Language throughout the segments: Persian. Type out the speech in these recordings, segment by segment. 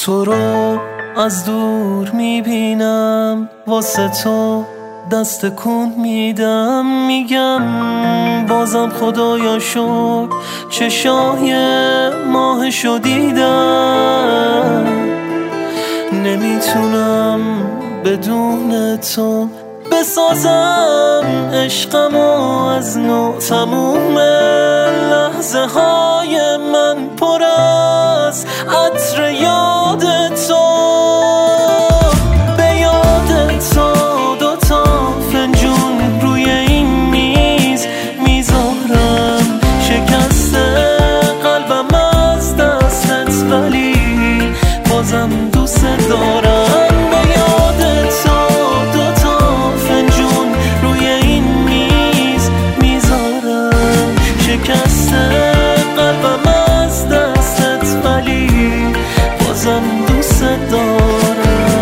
تو رو از دور میبینم، واسه تو دست کن میدم، میگم بازم خدایا شکر چشای ماهشو دیدم. نمیتونم بدون تو بسازم عشقمو از نو، تموم لحظه های من پر از عطر یاد تو. به یاد تو دوتا فنجون روی این میز میذارم، شکسته قلبم از دستت ولی بازم دوست دارم. به یاد تو دوتا فنجون روی این میز میذارم، شکسته قلبم از دستت ولی بازم دوست دارم.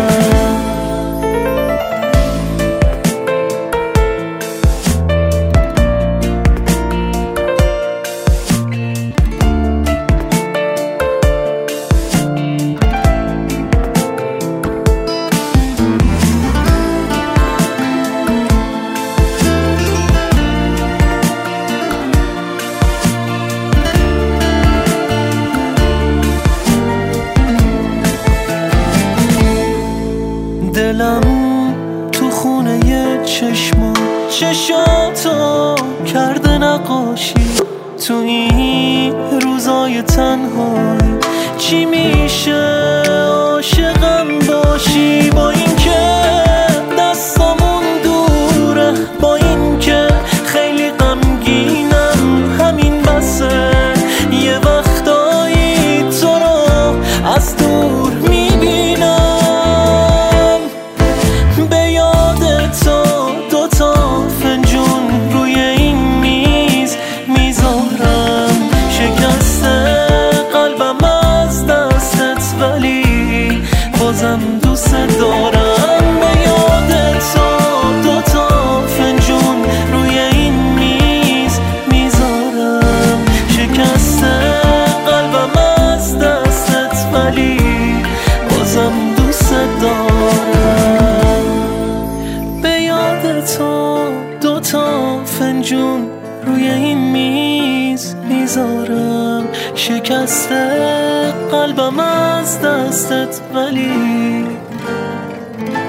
دلم تو خونه چشاتو کرده نقاشی، تو این روزای تنهایی چی میشه عاشقم باشی؟ با این که دستامون دوره، با این که خیلی غمگینم، همین بسه یه وقتایی تو رو از دور میبینم. به یاد تو دوتا فنجون روی این میز میذارم، شکسته قلبم از دستت ولی بازم دوست دارم. به یاد تو دوتا فنجون روی این میز میذارم، شکسته قلبم از دستت ولی بازم دوست دارم. به یاد تو دوتا فنجون روی این میز میذارم، شکسته قلبم از دستت ولی